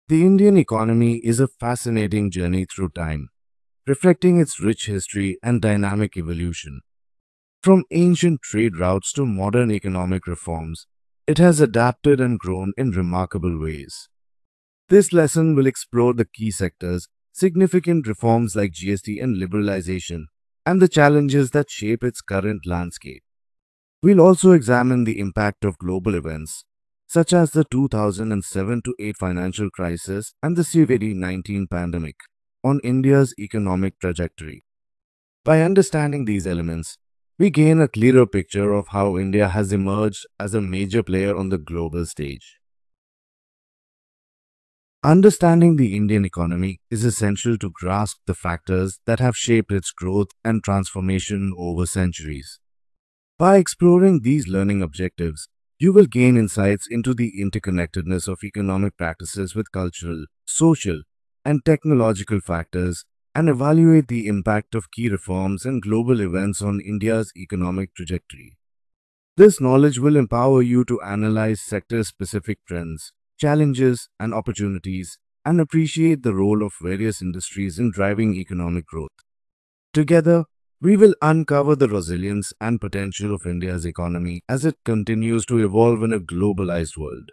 The Indian economy is a fascinating journey through time, reflecting its rich history and dynamic evolution. From ancient trade routes to modern economic reforms, it has adapted and grown in remarkable ways. This lesson will explore the key sectors, significant reforms like GST and liberalization, and the challenges that shape its current landscape. We'll also examine the impact of global events, such as the 2007 to 8 financial crisis and the COVID-19 pandemic, on India's economic trajectory. By understanding these elements, we gain a clearer picture of how India has emerged as a major player on the global stage. Understanding the Indian economy is essential to grasp the factors that have shaped its growth and transformation over centuries. By exploring these learning objectives, you will gain insights into the interconnectedness of economic practices with cultural, social, and technological factors and evaluate the impact of key reforms and global events on India's economic trajectory. This knowledge will empower you to analyze sector specific trends, challenges, and opportunities and appreciate the role of various industries in driving economic growth. Together, we will uncover the resilience and potential of India's economy as it continues to evolve in a globalized world.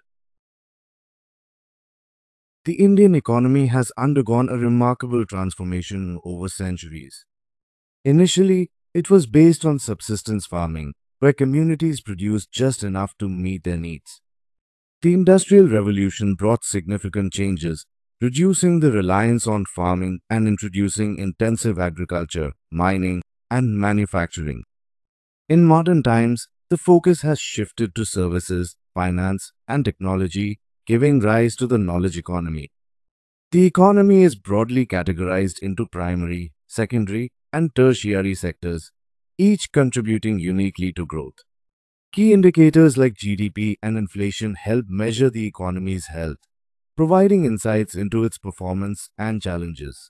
The Indian economy has undergone a remarkable transformation over centuries. Initially, it was based on subsistence farming, where communities produced just enough to meet their needs. The Industrial Revolution brought significant changes, reducing the reliance on farming and introducing intensive agriculture, mining, and manufacturing. In modern times, the focus has shifted to services, finance, and technology, giving rise to the knowledge economy. The economy is broadly categorized into primary, secondary, and tertiary sectors, each contributing uniquely to growth. Key indicators like GDP and inflation help measure the economy's health, providing insights into its performance and challenges.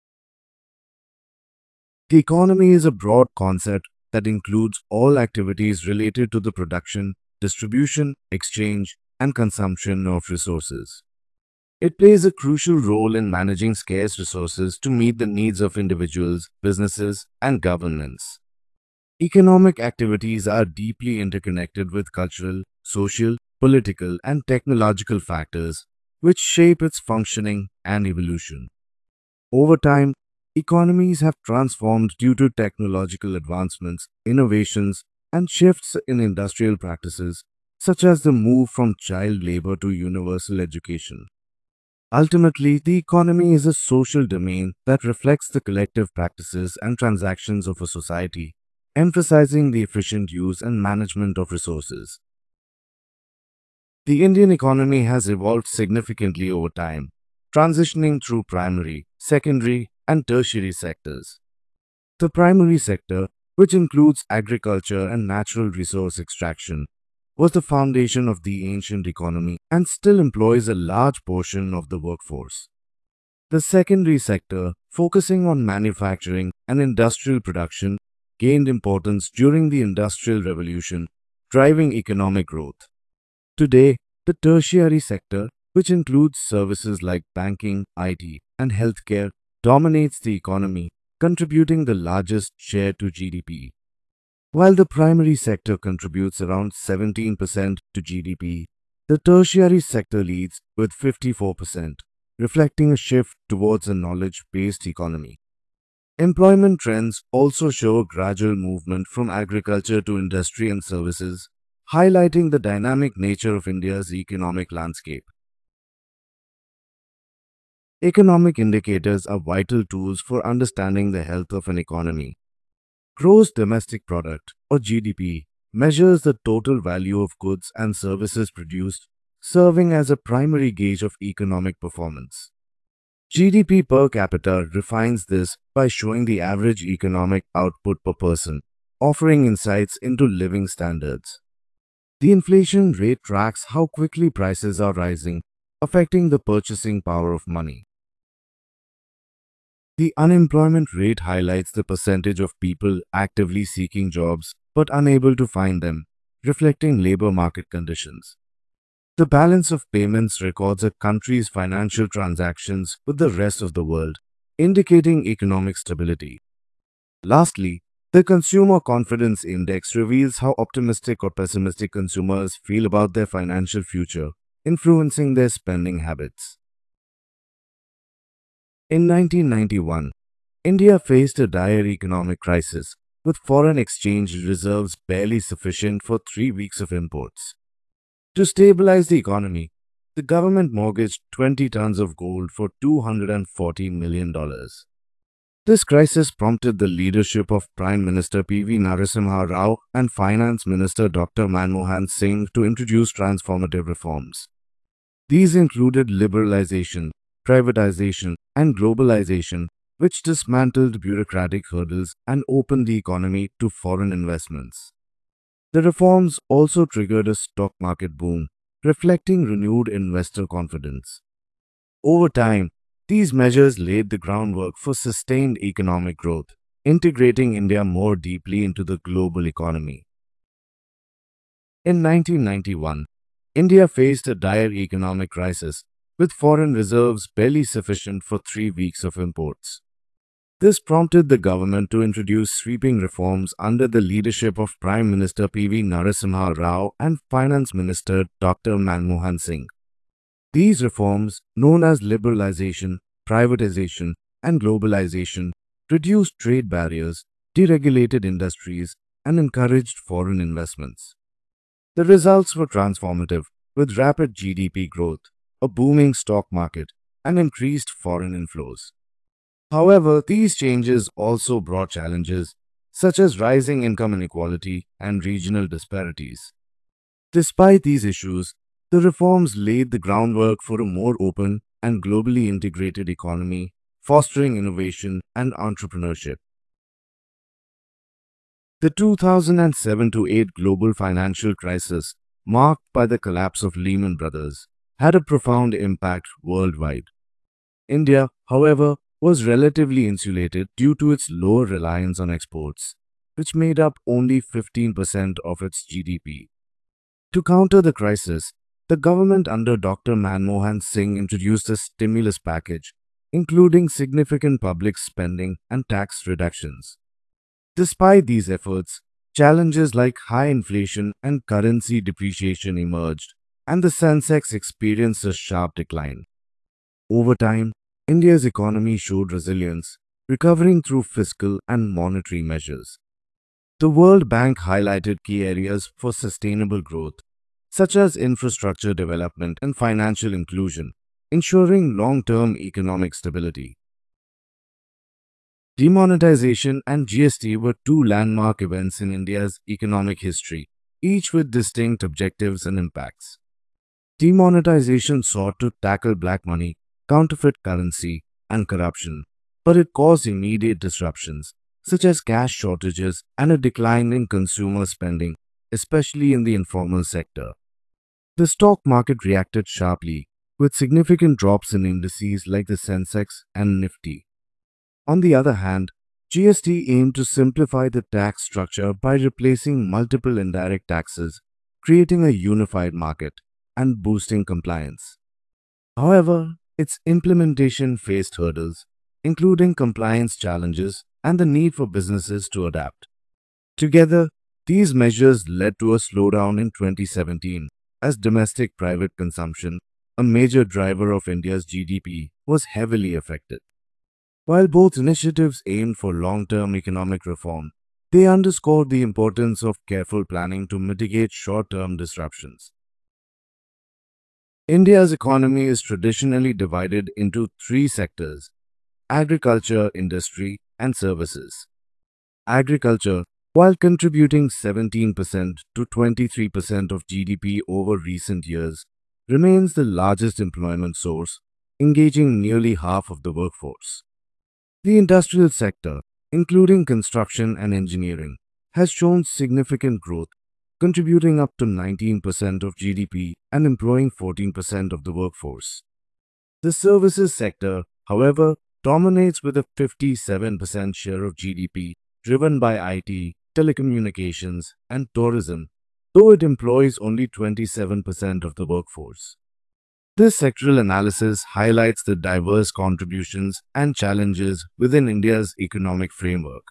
The economy is a broad concept that includes all activities related to the production, distribution, exchange, and consumption of resources. It plays a crucial role in managing scarce resources to meet the needs of individuals, businesses, and governments. Economic activities are deeply interconnected with cultural, social, political, and technological factors which shape its functioning and evolution. Over time, economies have transformed due to technological advancements, innovations, and shifts in industrial practices, such as the move from child labor to universal education. Ultimately, the economy is a social domain that reflects the collective practices and transactions of a society, emphasizing the efficient use and management of resources. The Indian economy has evolved significantly over time, transitioning through primary, secondary, and tertiary sectors. The primary sector, which includes agriculture and natural resource extraction, was the foundation of the ancient economy and still employs a large portion of the workforce. The secondary sector, focusing on manufacturing and industrial production, gained importance during the Industrial Revolution, driving economic growth. Today, the tertiary sector, which includes services like banking, IT, and healthcare, dominates the economy, contributing the largest share to GDP. While the primary sector contributes around 17% to GDP, the tertiary sector leads with 54%, reflecting a shift towards a knowledge-based economy. Employment trends also show a gradual movement from agriculture to industry and services, highlighting the dynamic nature of India's economic landscape. Economic indicators are vital tools for understanding the health of an economy. Gross domestic product, or GDP, measures the total value of goods and services produced, serving as a primary gauge of economic performance. GDP per capita refines this by showing the average economic output per person, offering insights into living standards. The inflation rate tracks how quickly prices are rising, affecting the purchasing power of money. The unemployment rate highlights the percentage of people actively seeking jobs but unable to find them, reflecting labor market conditions. The balance of payments records a country's financial transactions with the rest of the world, indicating economic stability. Lastly, the Consumer Confidence Index reveals how optimistic or pessimistic consumers feel about their financial future, influencing their spending habits. In 1991, India faced a dire economic crisis, with foreign exchange reserves barely sufficient for 3 weeks of imports. To stabilize the economy, the government mortgaged 20 tons of gold for $240 million. This crisis prompted the leadership of Prime Minister P.V. Narasimha Rao and Finance Minister Dr. Manmohan Singh to introduce transformative reforms. These included liberalization, privatization, and globalization, which dismantled bureaucratic hurdles and opened the economy to foreign investments. The reforms also triggered a stock market boom, reflecting renewed investor confidence. Over time, these measures laid the groundwork for sustained economic growth, integrating India more deeply into the global economy. In 1991, India faced a dire economic crisis, with foreign reserves barely sufficient for 3 weeks of imports. This prompted the government to introduce sweeping reforms under the leadership of Prime Minister P.V. Narasimha Rao and Finance Minister Dr. Manmohan Singh. These reforms, known as liberalization, privatization, and globalization, reduced trade barriers, deregulated industries, and encouraged foreign investments. The results were transformative, with rapid GDP growth, a booming stock market, and increased foreign inflows. However, these changes also brought challenges, such as rising income inequality and regional disparities. Despite these issues, the reforms laid the groundwork for a more open and globally integrated economy, fostering innovation and entrepreneurship. The 2007-8 global financial crisis, marked by the collapse of Lehman Brothers, had a profound impact worldwide. India, however, was relatively insulated due to its lower reliance on exports, which made up only 15% of its GDP. To counter the crisis, the government under Dr. Manmohan Singh introduced a stimulus package, including significant public spending and tax reductions. Despite these efforts, challenges like high inflation and currency depreciation emerged, and the Sensex experienced a sharp decline. Over time, India's economy showed resilience, recovering through fiscal and monetary measures. The World Bank highlighted key areas for sustainable growth, such as infrastructure development and financial inclusion, ensuring long-term economic stability. Demonetization and GST were two landmark events in India's economic history, each with distinct objectives and impacts. Demonetization sought to tackle black money, counterfeit currency, and corruption, but it caused immediate disruptions, such as cash shortages and a decline in consumer spending, especially in the informal sector. The stock market reacted sharply, with significant drops in indices like the Sensex and Nifty. On the other hand, GST aimed to simplify the tax structure by replacing multiple indirect taxes, creating a unified market, and boosting compliance. However, its implementation faced hurdles, including compliance challenges and the need for businesses to adapt. Together, these measures led to a slowdown in 2017 as domestic private consumption, a major driver of India's GDP, was heavily affected. While both initiatives aimed for long-term economic reform, they underscored the importance of careful planning to mitigate short-term disruptions. India's economy is traditionally divided into three sectors: agriculture, industry, and services. Agriculture, while contributing 17% to 23% of GDP over recent years, remains the largest employment source, engaging nearly half of the workforce. The industrial sector, including construction and engineering, has shown significant growth, contributing up to 19% of GDP and employing 14% of the workforce. The services sector, however, dominates with a 57% share of GDP, driven by IT, telecommunications, and tourism, though it employs only 27% of the workforce. This sectoral analysis highlights the diverse contributions and challenges within India's economic framework.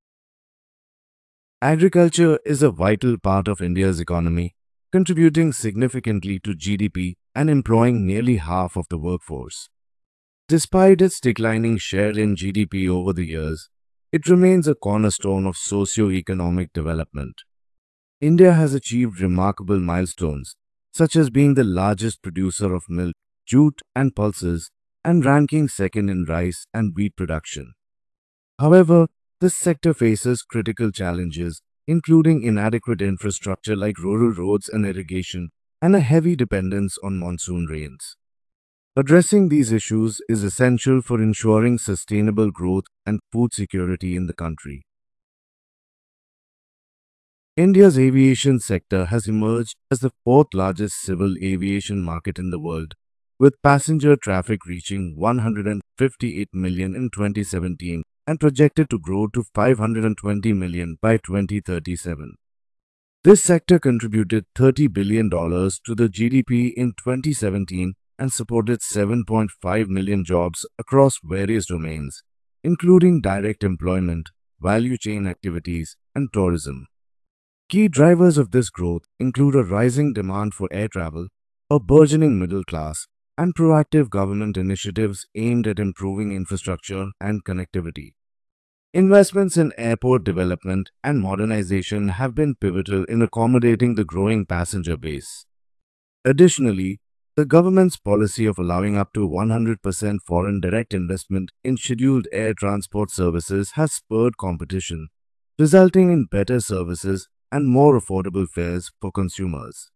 Agriculture is a vital part of India's economy, contributing significantly to GDP and employing nearly half of the workforce. Despite its declining share in GDP over the years, it remains a cornerstone of socio-economic development. India has achieved remarkable milestones, such as being the largest producer of milk, jute, and pulses, and ranking second in rice and wheat production. However, this sector faces critical challenges, including inadequate infrastructure like rural roads and irrigation, and a heavy dependence on monsoon rains. Addressing these issues is essential for ensuring sustainable growth and food security in the country. India's aviation sector has emerged as the fourth largest civil aviation market in the world, with passenger traffic reaching 158 million in 2017 and projected to grow to 520 million by 2037. This sector contributed $30 billion to the GDP in 2017 and supported 7.5 million jobs across various domains, including direct employment, value chain activities, and tourism. Key drivers of this growth include a rising demand for air travel, a burgeoning middle class, and proactive government initiatives aimed at improving infrastructure and connectivity. Investments in airport development and modernization have been pivotal in accommodating the growing passenger base. Additionally, the government's policy of allowing up to 100% foreign direct investment in scheduled air transport services has spurred competition, resulting in better services and more affordable fares for consumers.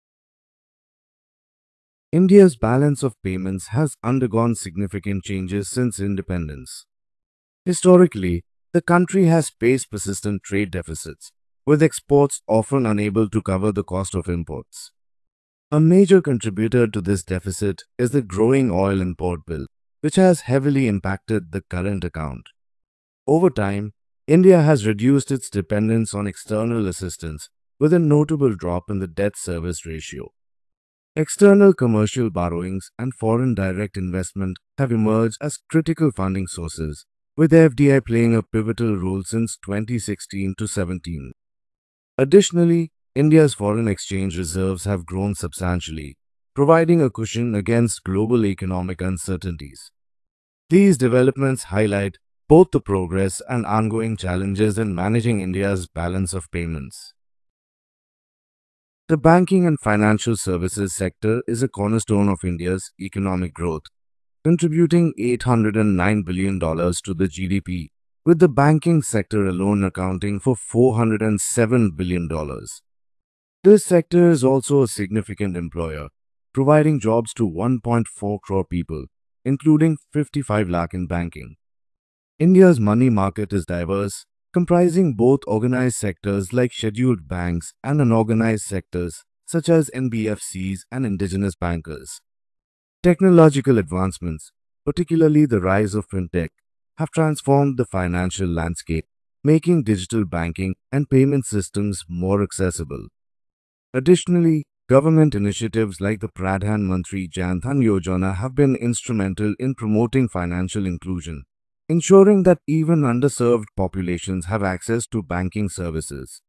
India's balance of payments has undergone significant changes since independence. Historically, the country has faced persistent trade deficits, with exports often unable to cover the cost of imports. A major contributor to this deficit is the growing oil import bill, which has heavily impacted the current account. Over time, India has reduced its dependence on external assistance, with a notable drop in the debt service ratio. External commercial borrowings and foreign direct investment have emerged as critical funding sources, with FDI playing a pivotal role since 2016 to 17. Additionally, India's foreign exchange reserves have grown substantially, providing a cushion against global economic uncertainties. These developments highlight both the progress and ongoing challenges in managing India's balance of payments. The banking and financial services sector is a cornerstone of India's economic growth, contributing $809 billion to the GDP, with the banking sector alone accounting for $407 billion. This sector is also a significant employer, providing jobs to 1.4 crore people, including 55 lakh in banking. India's money market is diverse, comprising both organized sectors like scheduled banks and unorganized sectors such as NBFCs and indigenous bankers. Technological advancements, particularly the rise of fintech, have transformed the financial landscape, making digital banking and payment systems more accessible. Additionally, government initiatives like the Pradhan Mantri Jan Dhan Yojana have been instrumental in promoting financial inclusion, ensuring that even underserved populations have access to banking services.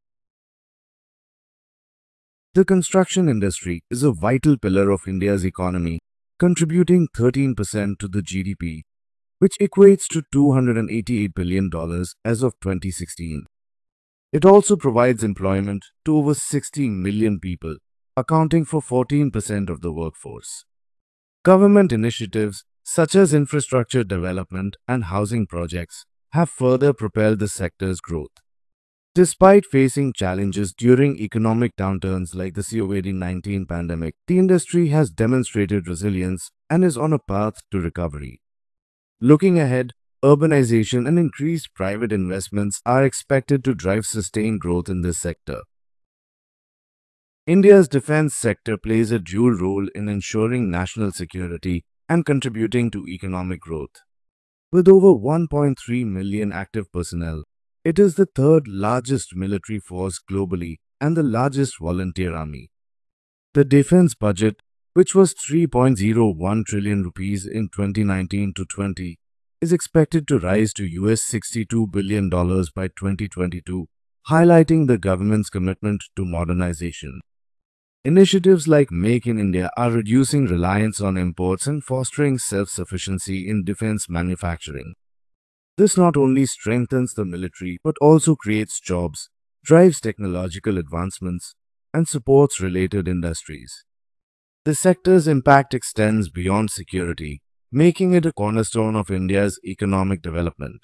The construction industry is a vital pillar of India's economy, contributing 13% to the GDP, which equates to $288 billion as of 2016. It also provides employment to over 16 million people, accounting for 14% of the workforce. Government initiatives such as infrastructure development and housing projects have further propelled the sector's growth. Despite facing challenges during economic downturns like the COVID-19 pandemic, the industry has demonstrated resilience and is on a path to recovery. Looking ahead, urbanization and increased private investments are expected to drive sustained growth in this sector. India's defense sector plays a dual role in ensuring national security and contributing to economic growth. With over 1.3 million active personnel, it is the third largest military force globally and the largest volunteer army. The defense budget, which was 3.01 trillion rupees in 2019 to 20, is expected to rise to $62 billion by 2022, highlighting the government's commitment to modernization. Initiatives like Make in India are reducing reliance on imports and fostering self-sufficiency in defense manufacturing. This not only strengthens the military but also creates jobs, drives technological advancements, and supports related industries. The sector's impact extends beyond security, making it a cornerstone of India's economic development.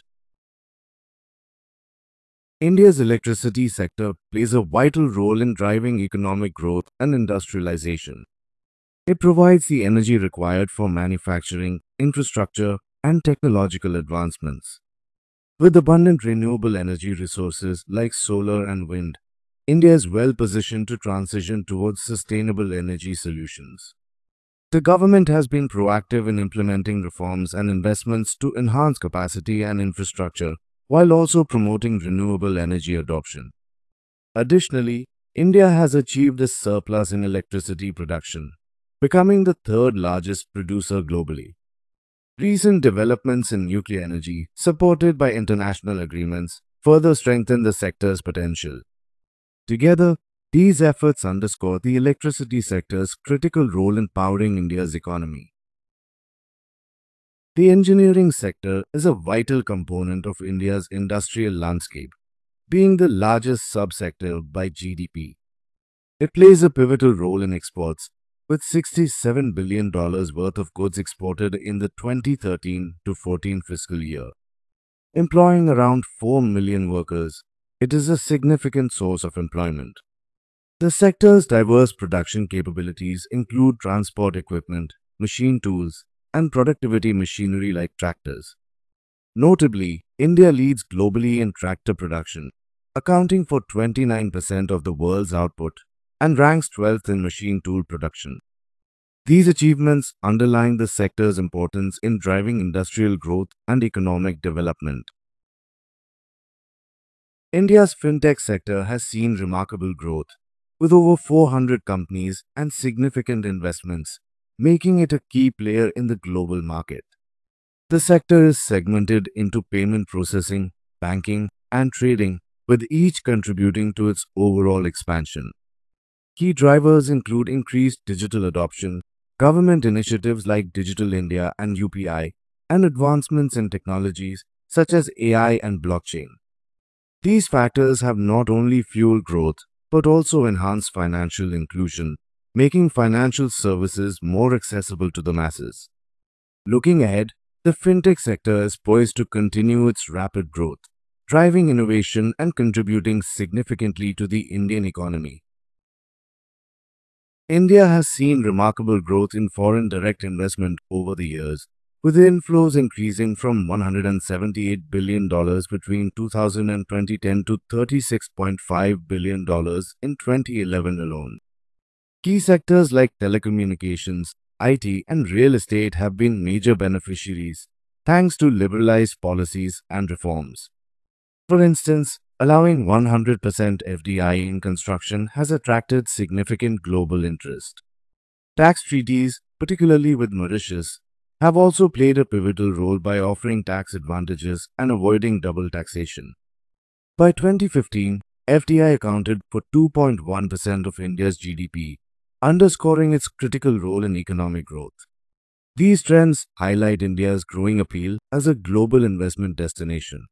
India's electricity sector plays a vital role in driving economic growth and industrialization. It provides the energy required for manufacturing, infrastructure, and technological advancements. With abundant renewable energy resources like solar and wind, India is well positioned to transition towards sustainable energy solutions. The government has been proactive in implementing reforms and investments to enhance capacity and infrastructure while also promoting renewable energy adoption. Additionally, India has achieved a surplus in electricity production, becoming the third largest producer globally. Recent developments in nuclear energy, supported by international agreements, further strengthen the sector's potential. Together, these efforts underscore the electricity sector's critical role in powering India's economy. The engineering sector is a vital component of India's industrial landscape, being the largest subsector by GDP. It plays a pivotal role in exports, with $67 billion worth of goods exported in the 2013 to 14 fiscal year. Employing around 4 million workers, it is a significant source of employment. The sector's diverse production capabilities include transport equipment, machine tools, and productivity machinery like tractors. Notably, India leads globally in tractor production, accounting for 29% of the world's output, and ranks 12th in machine tool production. These achievements underline the sector's importance in driving industrial growth and economic development. India's fintech sector has seen remarkable growth, with over 400 companies and significant investments, making it a key player in the global market. The sector is segmented into payment processing, banking, and trading, with each contributing to its overall expansion. Key drivers include increased digital adoption, government initiatives like Digital India and UPI, and advancements in technologies such as AI and blockchain. These factors have not only fueled growth but also enhanced financial inclusion, making financial services more accessible to the masses. Looking ahead, the fintech sector is poised to continue its rapid growth, driving innovation and contributing significantly to the Indian economy. India has seen remarkable growth in foreign direct investment over the years, with inflows increasing from $178 billion between 2000 and 2010 to $36.5 billion in 2011 alone. Key sectors like telecommunications, IT, and real estate have been major beneficiaries, thanks to liberalized policies and reforms. For instance, allowing 100% FDI in construction has attracted significant global interest. Tax treaties, particularly with Mauritius, have also played a pivotal role by offering tax advantages and avoiding double taxation. By 2015, FDI accounted for 2.1% of India's GDP, underscoring its critical role in economic growth. These trends highlight India's growing appeal as a global investment destination.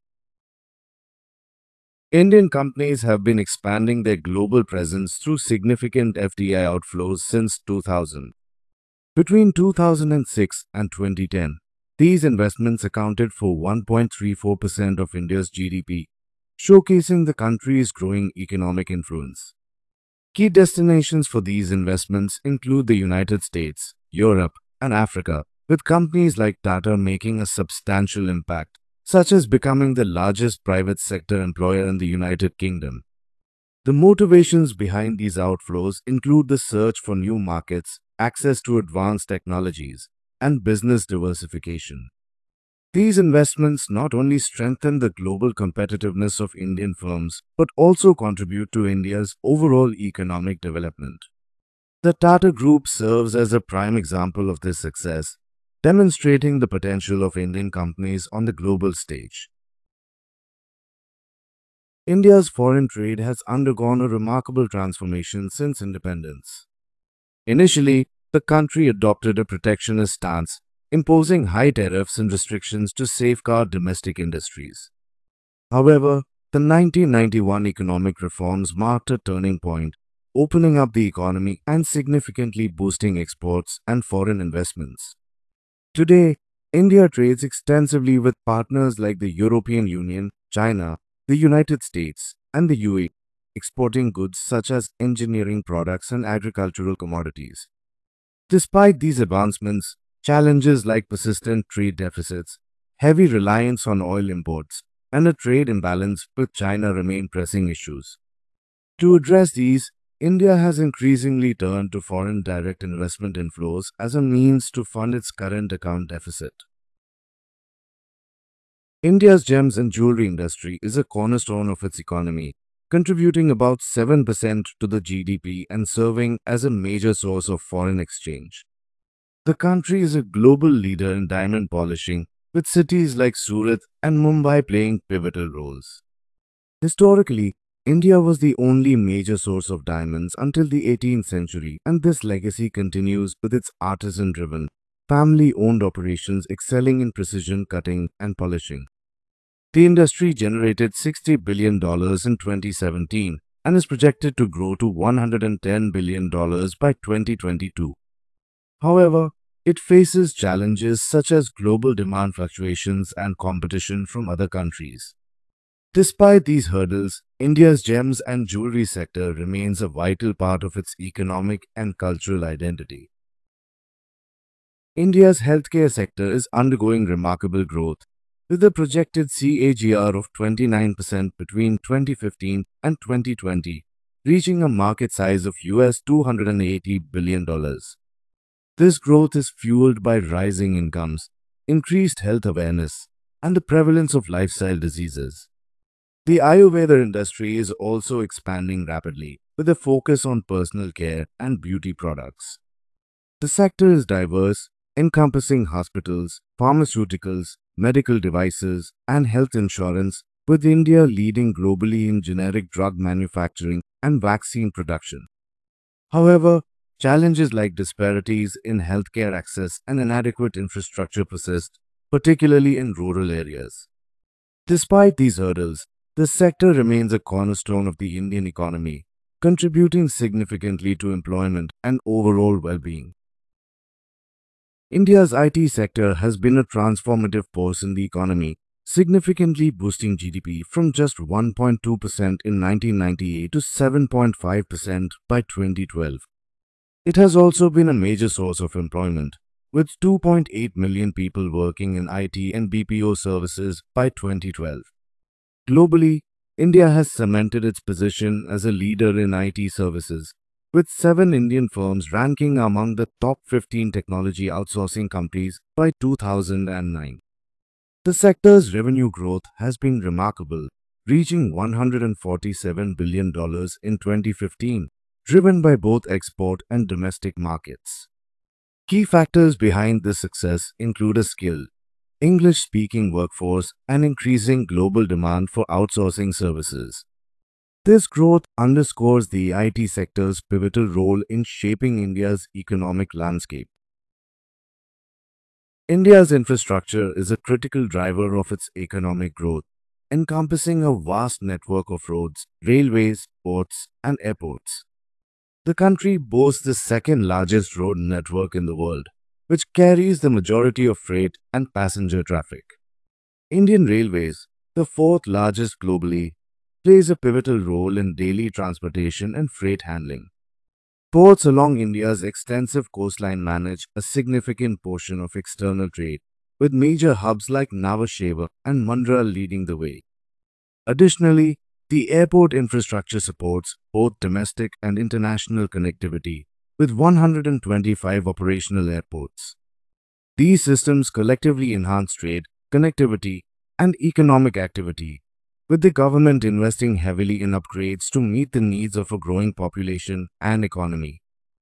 Indian companies have been expanding their global presence through significant FDI outflows since 2000. Between 2006 and 2010, these investments accounted for 1.34% of India's GDP, showcasing the country's growing economic influence. Key destinations for these investments include the United States, Europe, and Africa, with companies like Tata making a substantial impact, such as becoming the largest private sector employer in the United Kingdom. The motivations behind these outflows include the search for new markets, access to advanced technologies, and business diversification. These investments not only strengthen the global competitiveness of Indian firms but also contribute to India's overall economic development. The Tata Group serves as a prime example of this success, demonstrating the potential of Indian companies on the global stage. India's foreign trade has undergone a remarkable transformation since independence. Initially, the country adopted a protectionist stance, imposing high tariffs and restrictions to safeguard domestic industries. However, the 1991 economic reforms marked a turning point, opening up the economy and significantly boosting exports and foreign investments. Today, India trades extensively with partners like the European Union, China, the United States, and the UAE, exporting goods such as engineering products and agricultural commodities. Despite these advancements, challenges like persistent trade deficits, heavy reliance on oil imports, and a trade imbalance with China remain pressing issues. To address these, India has increasingly turned to foreign direct investment inflows as a means to fund its current account deficit. India's gems and jewelry industry is a cornerstone of its economy, contributing about 7% to the GDP and serving as a major source of foreign exchange. The country is a global leader in diamond polishing, with cities like Surat and Mumbai playing pivotal roles. Historically, India was the only major source of diamonds until the 18th century, and this legacy continues with its artisan driven, family owned operations excelling in precision cutting and polishing. The industry generated $60 billion in 2017 and is projected to grow to $110 billion by 2022. However, it faces challenges such as global demand fluctuations and competition from other countries. Despite these hurdles, India's gems and jewelry sector remains a vital part of its economic and cultural identity. India's healthcare sector is undergoing remarkable growth, with a projected CAGR of 29% between 2015 and 2020, reaching a market size of $280 billion. This growth is fueled by rising incomes, increased health awareness, and the prevalence of lifestyle diseases. The Ayurveda industry is also expanding rapidly, with a focus on personal care and beauty products. The sector is diverse, encompassing hospitals, pharmaceuticals, medical devices, and health insurance, with India leading globally in generic drug manufacturing and vaccine production. However, challenges like disparities in healthcare access and inadequate infrastructure persist, particularly in rural areas. Despite these hurdles, the sector remains a cornerstone of the Indian economy, contributing significantly to employment and overall well-being. India's IT sector has been a transformative force in the economy, significantly boosting GDP from just 1.2% in 1998 to 7.5% by 2012. It has also been a major source of employment, with 2.8 million people working in IT and BPO services by 2012. Globally, India has cemented its position as a leader in IT services, with 7 Indian firms ranking among the top 15 technology outsourcing companies by 2009. The sector's revenue growth has been remarkable, reaching $147 billion in 2015, driven by both export and domestic markets. Key factors behind this success include a skilled, English-speaking workforce and increasing global demand for outsourcing services. This growth underscores the IT sector's pivotal role in shaping India's economic landscape. India's infrastructure is a critical driver of its economic growth, encompassing a vast network of roads, railways, ports, and airports. The country boasts the second largest road network in the world, which carries the majority of freight and passenger traffic. Indian Railways, the fourth largest globally, plays a pivotal role in daily transportation and freight handling. Ports along India's extensive coastline manage a significant portion of external trade, with major hubs like Nhava Sheva and Mundra leading the way. Additionally, the airport infrastructure supports both domestic and international connectivity, with 125 operational airports. These systems collectively enhance trade, connectivity, and economic activity, with the government investing heavily in upgrades to meet the needs of a growing population and economy.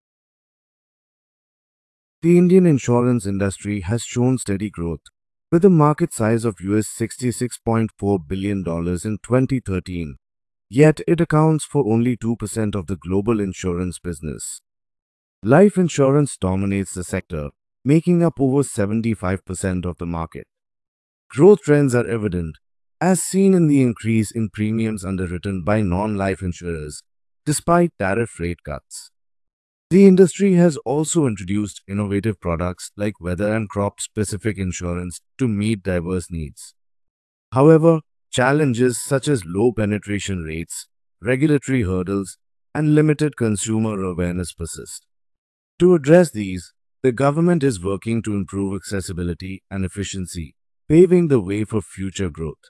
The Indian insurance industry has shown steady growth, with a market size of $66.4 billion in 2013, yet it accounts for only 2% of the global insurance business. Life insurance dominates the sector, making up over 75% of the market. Growth trends are evident, as seen in the increase in premiums underwritten by non-life insurers, despite tariff rate cuts. The industry has also introduced innovative products like weather and crop-specific insurance to meet diverse needs. However, challenges such as low penetration rates, regulatory hurdles, and limited consumer awareness persist. To address these, the government is working to improve accessibility and efficiency, paving the way for future growth.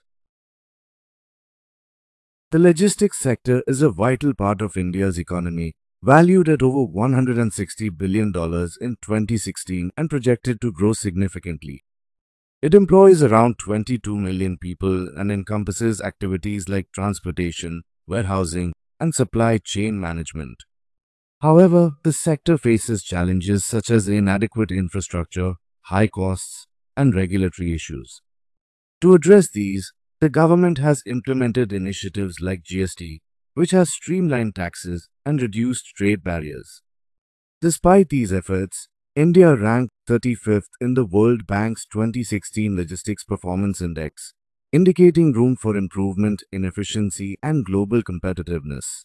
The logistics sector is a vital part of India's economy, valued at over $160 billion in 2016 and projected to grow significantly. It employs around 22 million people and encompasses activities like transportation, warehousing, and supply chain management. However, the sector faces challenges such as inadequate infrastructure, high costs, and regulatory issues. To address these, the government has implemented initiatives like GST, which has streamlined taxes and reduced trade barriers. Despite these efforts, India ranked 35th in the World Bank's 2016 Logistics Performance Index, indicating room for improvement in efficiency and global competitiveness.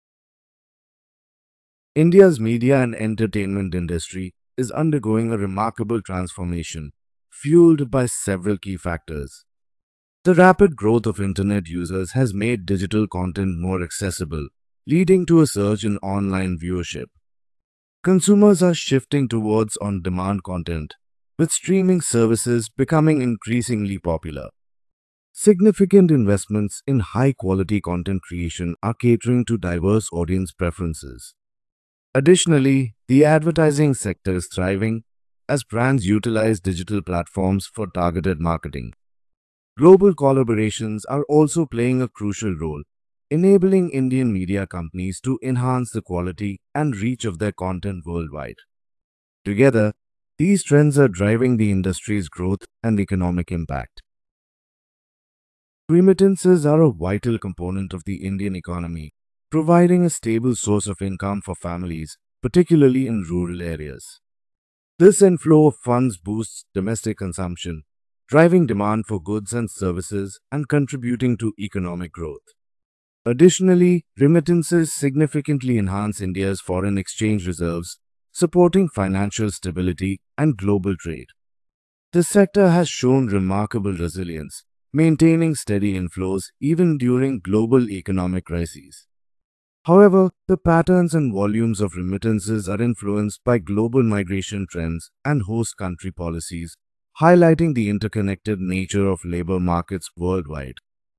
India's media and entertainment industry is undergoing a remarkable transformation, fueled by several key factors. The rapid growth of internet users has made digital content more accessible, leading to a surge in online viewership. Consumers are shifting towards on-demand content, with streaming services becoming increasingly popular. Significant investments in high-quality content creation are catering to diverse audience preferences. Additionally, the advertising sector is thriving as brands utilize digital platforms for targeted marketing. Global collaborations are also playing a crucial role, enabling Indian media companies to enhance the quality and reach of their content worldwide. Together, these trends are driving the industry's growth and economic impact. Remittances are a vital component of the Indian economy, providing a stable source of income for families, particularly in rural areas. This inflow of funds boosts domestic consumption, driving demand for goods and services and contributing to economic growth. Additionally, remittances significantly enhance India's foreign exchange reserves, supporting financial stability and global trade. The sector has shown remarkable resilience, maintaining steady inflows even during global economic crises. However, the patterns and volumes of remittances are influenced by global migration trends and host country policies, highlighting the interconnected nature of labor markets worldwide.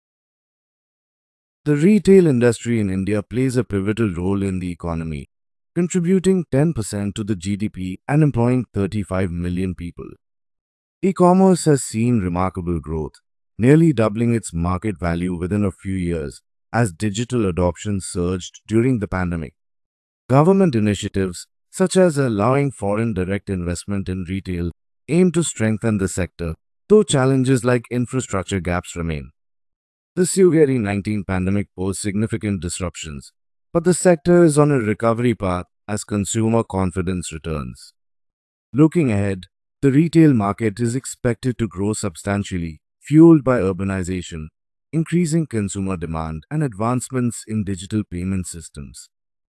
The retail industry in India plays a pivotal role in the economy, contributing 10% to the GDP and employing 35 million people. E-commerce has seen remarkable growth, nearly doubling its market value within a few years as digital adoption surged during the pandemic. Government initiatives, such as allowing foreign direct investment in retail, aim to strengthen the sector, though challenges like infrastructure gaps remain. The COVID-19 pandemic posed significant disruptions, but the sector is on a recovery path as consumer confidence returns. Looking ahead, the retail market is expected to grow substantially, fueled by urbanization, increasing consumer demand, and advancements in digital payment systems.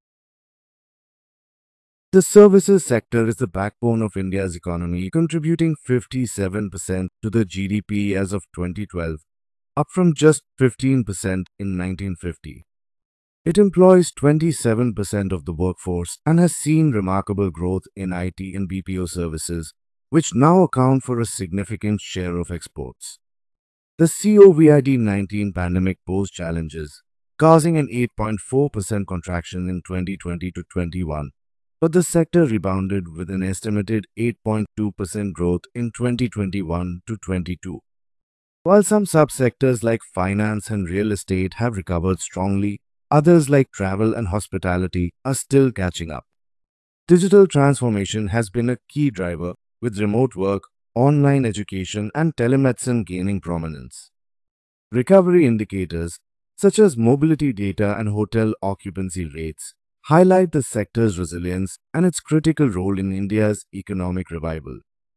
The services sector is the backbone of India's economy, contributing 57% to the GDP as of 2012, up from just 15% in 1950. It employs 27% of the workforce and has seen remarkable growth in IT and BPO services, which now account for a significant share of exports. The COVID-19 pandemic posed challenges, causing an 8.4% contraction in 2020 to 21, but the sector rebounded with an estimated 8.2% growth in 2021 to 22. While some subsectors like finance and real estate have recovered strongly, others like travel and hospitality are still catching up. Digital transformation has been a key driver, with remote work, online education, and telemedicine gaining prominence. Recovery indicators, such as mobility data and hotel occupancy rates, highlight the sector's resilience and its critical role in India's economic revival.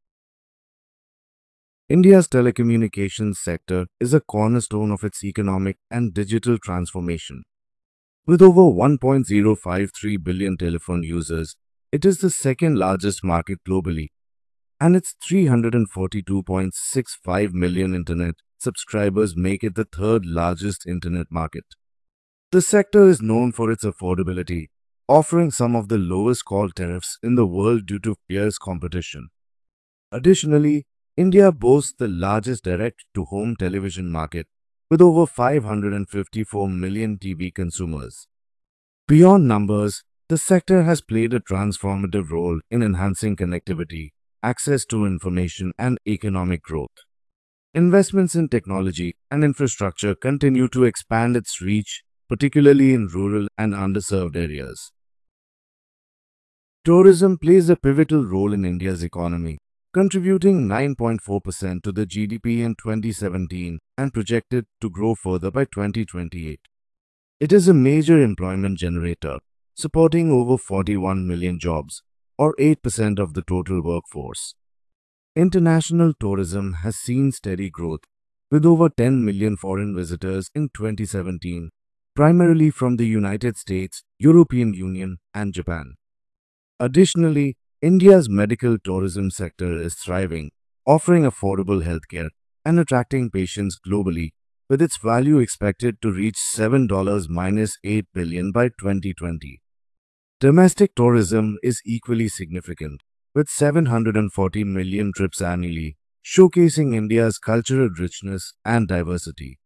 India's telecommunications sector is a cornerstone of its economic and digital transformation. With over 1.053 billion telephone users, it is the second largest market globally, and its 342.65 million internet subscribers make it the third largest internet market. The sector is known for its affordability, offering some of the lowest call tariffs in the world due to fierce competition. Additionally, India boasts the largest direct-to-home television market with over 554 million TV consumers. Beyond numbers, the sector has played a transformative role in enhancing connectivity, access to information, and economic growth. Investments in technology and infrastructure continue to expand its reach, particularly in rural and underserved areas. Tourism plays a pivotal role in India's economy, contributing 9.4% to the GDP in 2017 and projected to grow further by 2028. It is a major employment generator, supporting over 41 million jobs, or 8% of the total workforce. International tourism has seen steady growth, with over 10 million foreign visitors in 2017, primarily from the United States, European Union, and Japan. Additionally, India's medical tourism sector is thriving, offering affordable healthcare and attracting patients globally, with its value expected to reach $7 8 billion by 2020. Domestic tourism is equally significant, with 740 million trips annually, showcasing India's cultural richness and diversity.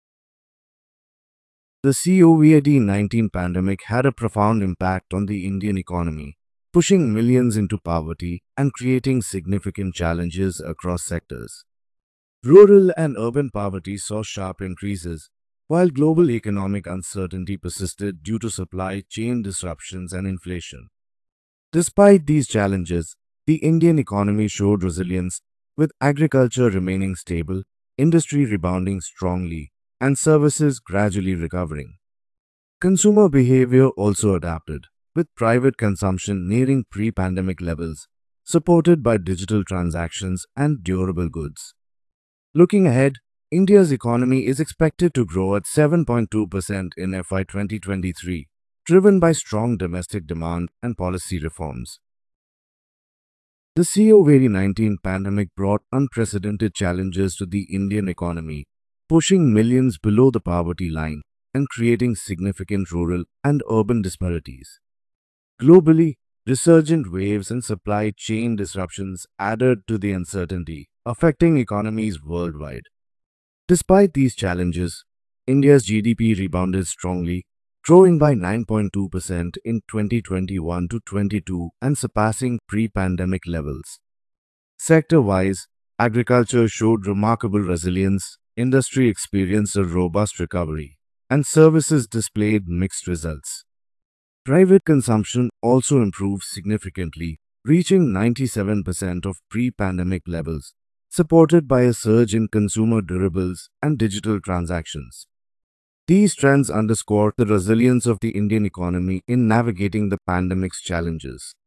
The COVID-19 pandemic had a profound impact on the Indian economy, pushing millions into poverty and creating significant challenges across sectors. Rural and urban poverty saw sharp increases, while global economic uncertainty persisted due to supply chain disruptions and inflation. Despite these challenges, the Indian economy showed resilience, with agriculture remaining stable, industry rebounding strongly, and services gradually recovering. Consumer behavior also adapted, with private consumption nearing pre-pandemic levels, supported by digital transactions and durable goods. Looking ahead, India's economy is expected to grow at 7.2% in FY 2023, driven by strong domestic demand and policy reforms. The COVID-19 pandemic brought unprecedented challenges to the Indian economy, pushing millions below the poverty line and creating significant rural and urban disparities. Globally, resurgent waves and supply chain disruptions added to the uncertainty, affecting economies worldwide. Despite these challenges, India's GDP rebounded strongly, growing by 9.2% in 2021 to 22 and surpassing pre-pandemic levels. Sector-wise, agriculture showed remarkable resilience, industry experienced a robust recovery, and services displayed mixed results. Private consumption also improved significantly, reaching 97% of pre-pandemic levels, supported by a surge in consumer durables and digital transactions. These trends underscore the resilience of the Indian economy in navigating the pandemic's challenges.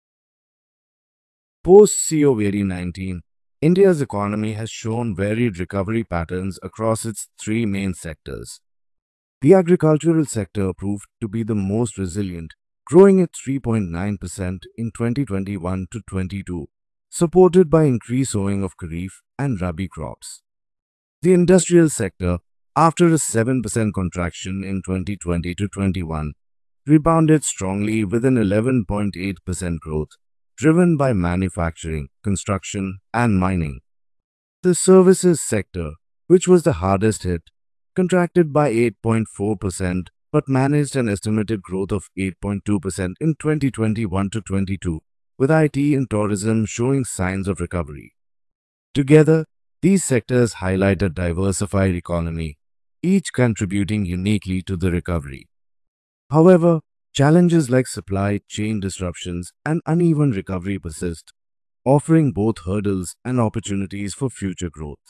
Post-COVID-19, India's economy has shown varied recovery patterns across its three main sectors. The agricultural sector proved to be the most resilient, growing at 3.9% in 2021 to 22, supported by increased sowing of kharif and rabi crops. The industrial sector, after a 7% contraction in 2020 to 21, rebounded strongly with an 11.8% growth, driven by manufacturing, construction, and mining. The services sector, which was the hardest hit, contracted by 8.4% but managed an estimated growth of 8.2% in 2021 to 22, with IT and tourism showing signs of recovery. Together, These sectors highlight a diversified economy, each contributing uniquely to the recovery. However, challenges like supply chain disruptions and uneven recovery persist, offering both hurdles and opportunities for future growth.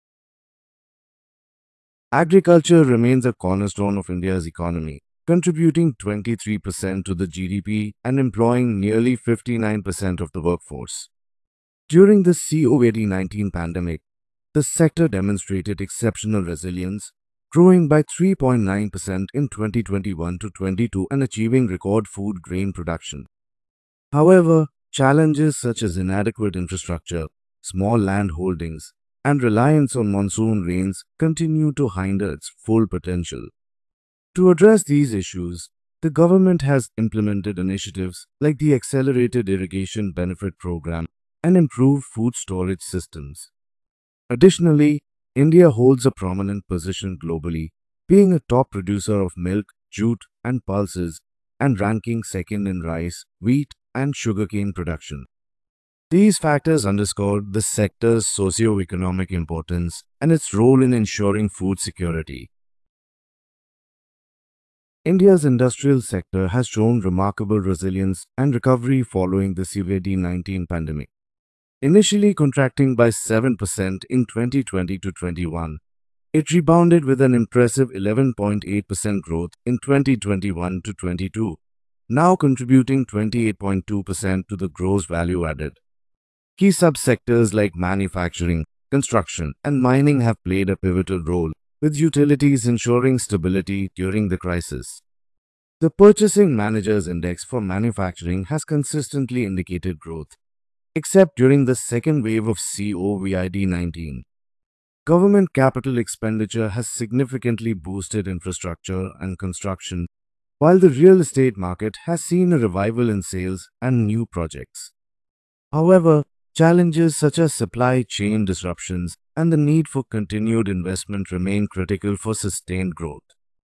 Agriculture remains a cornerstone of India's economy, contributing 23% to the GDP and employing nearly 59% of the workforce. During the COVID-19 pandemic, the sector demonstrated exceptional resilience, growing by 3.9% in 2021 to 22 and achieving record food grain production. However, challenges such as inadequate infrastructure, small land holdings, and reliance on monsoon rains continue to hinder its full potential. To address these issues, the government has implemented initiatives like the Accelerated Irrigation Benefit Program and improved food storage systems. Additionally, India holds a prominent position globally, being a top producer of milk, jute, and pulses, and ranking second in rice, wheat, and sugarcane production. These factors underscore the sector's socio-economic importance and its role in ensuring food security. India's industrial sector has shown remarkable resilience and recovery following the COVID-19 pandemic. Initially contracting by 7% in 2020 to 21, it rebounded with an impressive 11.8% growth in 2021 to 22, now contributing 28.2% to the gross value added. Key subsectors like manufacturing, construction, and mining have played a pivotal role, with utilities ensuring stability during the crisis. The Purchasing Managers Index for manufacturing has consistently indicated growth, except during the second wave of COVID-19. Government capital expenditure has significantly boosted infrastructure and construction, while the real estate market has seen a revival in sales and new projects. However, challenges such as supply chain disruptions and the need for continued investment remain critical for sustained growth.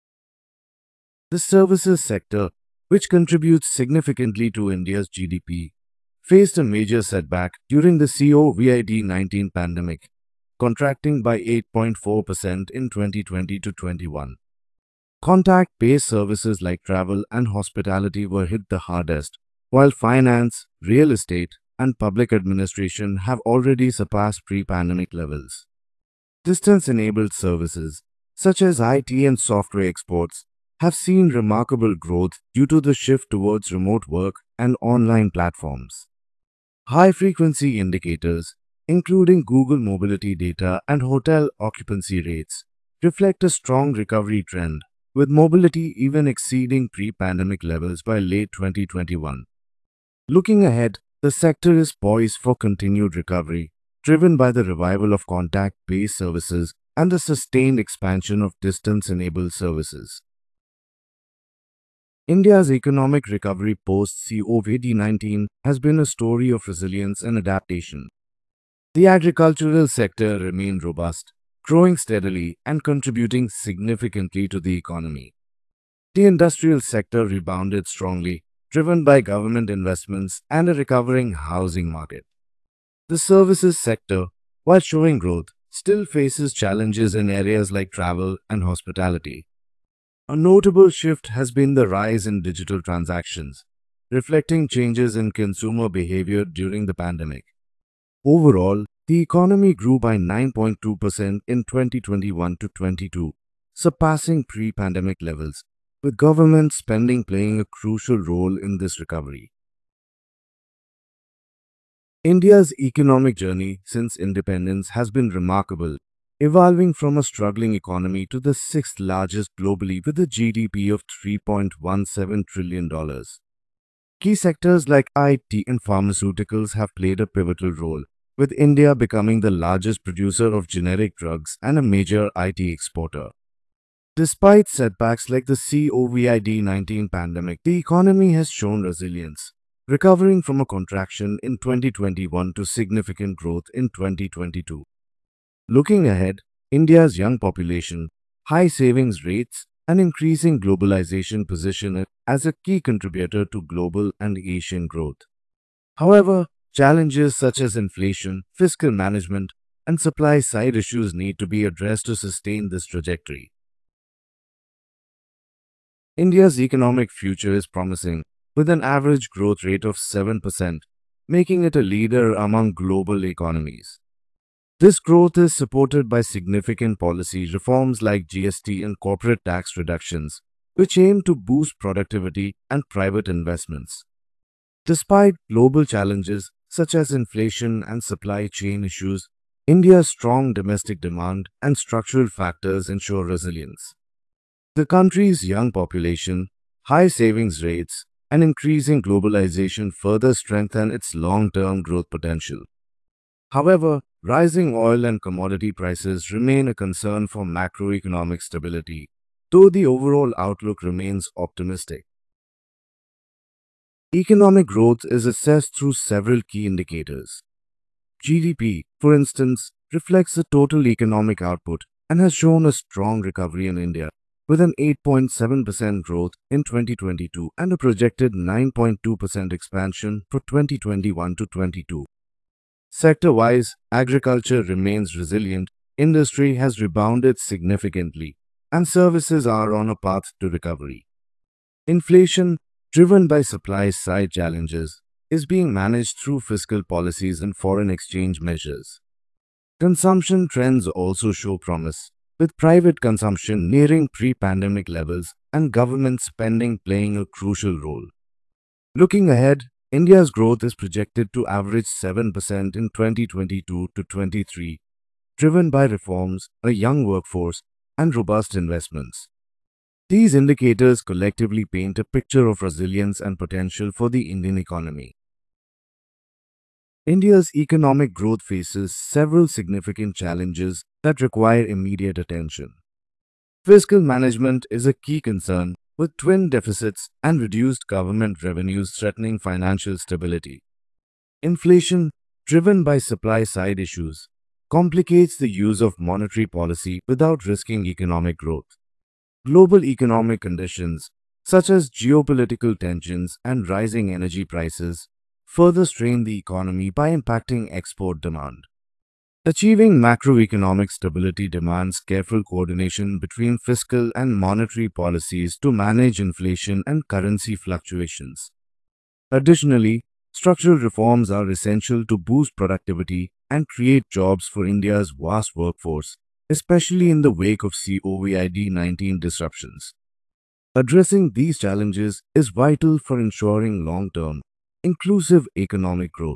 The services sector, which contributes significantly to India's GDP, faced a major setback during the COVID-19 pandemic, contracting by 8.4% in 2020 to 21. Contact-based services like travel and hospitality were hit the hardest, while finance, real estate, and public administration have already surpassed pre-pandemic levels. Distance-enabled services, such as IT and software exports, have seen remarkable growth due to the shift towards remote work and online platforms. High-frequency indicators, including Google mobility data and hotel occupancy rates, reflect a strong recovery trend, with mobility even exceeding pre-pandemic levels by late 2021. Looking ahead, the sector is poised for continued recovery, driven by the revival of contact-based services and the sustained expansion of distance-enabled services. India's economic recovery post-COVID-19 has been a story of resilience and adaptation. The agricultural sector remained robust, growing steadily and contributing significantly to the economy. The industrial sector rebounded strongly, driven by government investments and a recovering housing market. The services sector, while showing growth, still faces challenges in areas like travel and hospitality. A notable shift has been the rise in digital transactions, reflecting changes in consumer behavior during the pandemic. Overall, the economy grew by 9.2% in 2021 to 22, surpassing pre-pandemic levels, with government spending playing a crucial role in this recovery. India's economic journey since independence has been remarkable, evolving from a struggling economy to the sixth largest globally with a GDP of $3.17 trillion. Key sectors like IT and pharmaceuticals have played a pivotal role, with India becoming the largest producer of generic drugs and a major IT exporter. Despite setbacks like the COVID-19 pandemic, the economy has shown resilience, recovering from a contraction in 2021 to significant growth in 2022. Looking ahead, India's young population, high savings rates, and increasing globalization position it as a key contributor to global and Asian growth. However, challenges such as inflation, fiscal management, and supply-side issues need to be addressed to sustain this trajectory. India's economic future is promising, with an average growth rate of 7%, making it a leader among global economies. This growth is supported by significant policy reforms like GST and corporate tax reductions, which aim to boost productivity and private investments. Despite global challenges such as inflation and supply chain issues, India's strong domestic demand and structural factors ensure resilience. The country's young population, high savings rates, and increasing globalization further strengthen its long-term growth potential. However, rising oil and commodity prices remain a concern for macroeconomic stability, though the overall outlook remains optimistic. Economic growth is assessed through several key indicators. GDP, for instance, reflects the total economic output and has shown a strong recovery in India, with an 8.7% growth in 2022 and a projected 9.2% expansion for 2021 to 22. Sector-wise, agriculture remains resilient, industry has rebounded significantly, and services are on a path to recovery. Inflation, driven by supply-side challenges, is being managed through fiscal policies and foreign exchange measures. Consumption trends also show promise, with private consumption nearing pre-pandemic levels and government spending playing a crucial role. Looking ahead, India's growth is projected to average 7% in 2022 to 23, driven by reforms, a young workforce, and robust investments. These indicators collectively paint a picture of resilience and potential for the Indian economy. India's economic growth faces several significant challenges that require immediate attention. Fiscal management is a key concern, with twin deficits and reduced government revenues threatening financial stability. Inflation, driven by supply-side issues, complicates the use of monetary policy without risking economic growth. Global economic conditions, such as geopolitical tensions and rising energy prices, further strain the economy by impacting export demand. Achieving macroeconomic stability demands careful coordination between fiscal and monetary policies to manage inflation and currency fluctuations. Additionally, structural reforms are essential to boost productivity and create jobs for India's vast workforce, especially in the wake of COVID-19 disruptions. Addressing these challenges is vital for ensuring long-term, inclusive economic growth.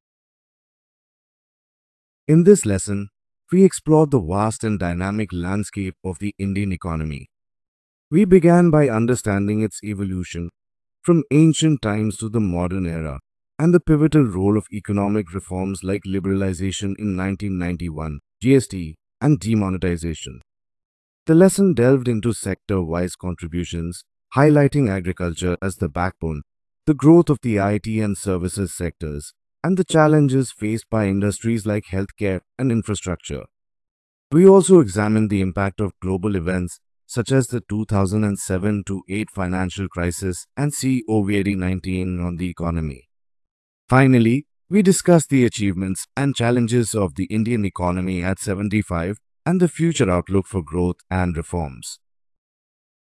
In this lesson, we explored the vast and dynamic landscape of the Indian economy. We began by understanding its evolution from ancient times to the modern era and the pivotal role of economic reforms like liberalization in 1991, GST, and demonetization. The lesson delved into sector-wise contributions, highlighting agriculture as the backbone, the growth of the IT and services sectors, and the challenges faced by industries like healthcare and infrastructure. We also examined the impact of global events such as the 2007-8 financial crisis and COVID-19 on the economy. Finally, we discussed the achievements and challenges of the Indian economy at 75 and the future outlook for growth and reforms.